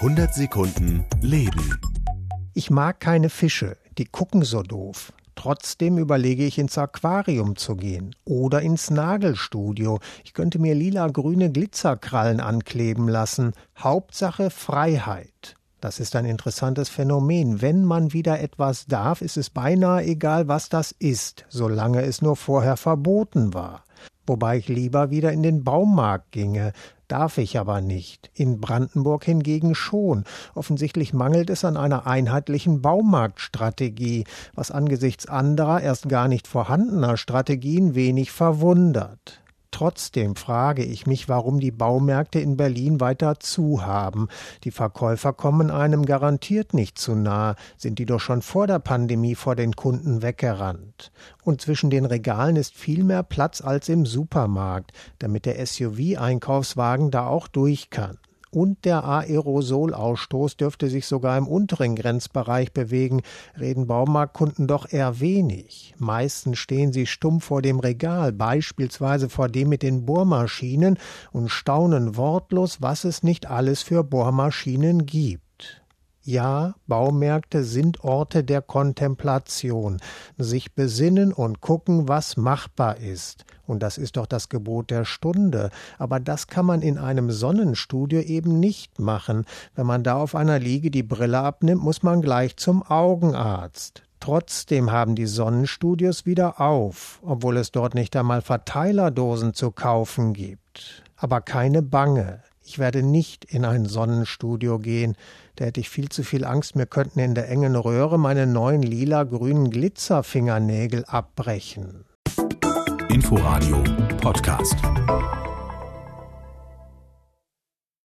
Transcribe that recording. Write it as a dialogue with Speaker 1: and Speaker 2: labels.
Speaker 1: 100 Sekunden Leben.
Speaker 2: Ich mag keine Fische, die gucken so doof. Trotzdem überlege ich, ins Aquarium zu gehen oder ins Nagelstudio. Ich könnte mir lila-grüne Glitzerkrallen ankleben lassen. Hauptsache Freiheit. Das ist ein interessantes Phänomen. Wenn man wieder etwas darf, ist es beinahe egal, was das ist, solange es nur vorher verboten war. Wobei ich lieber wieder in den Baumarkt ginge. Darf ich aber nicht. In Brandenburg hingegen schon. Offensichtlich mangelt es an einer einheitlichen Baumarktstrategie, was angesichts anderer, erst gar nicht vorhandener Strategien wenig verwundert. Trotzdem frage ich mich, warum die Baumärkte in Berlin weiter zu haben. Die Verkäufer kommen einem garantiert nicht zu nahe, sind die doch schon vor der Pandemie vor den Kunden weggerannt. Und zwischen den Regalen ist viel mehr Platz als im Supermarkt, damit der SUV-Einkaufswagen da auch durch kann. Und der Aerosolausstoß dürfte sich sogar im unteren Grenzbereich bewegen, reden Baumarktkunden doch eher wenig. Meistens stehen sie stumm vor dem Regal, beispielsweise vor dem mit den Bohrmaschinen, und staunen wortlos, was es nicht alles für Bohrmaschinen gibt. Ja, Baumärkte sind Orte der Kontemplation, sich besinnen und gucken, was machbar ist. Und das ist doch das Gebot der Stunde. Aber das kann man in einem Sonnenstudio eben nicht machen. Wenn man da auf einer Liege die Brille abnimmt, muss man gleich zum Augenarzt. Trotzdem haben die Sonnenstudios wieder auf, obwohl es dort nicht einmal Verteilerdosen zu kaufen gibt. Aber keine Bange. Ich werde nicht in ein Sonnenstudio gehen, da hätte ich viel zu viel Angst, mir könnten in der engen Röhre meine neuen lila-grünen Glitzerfingernägel abbrechen.
Speaker 1: Inforadio Podcast.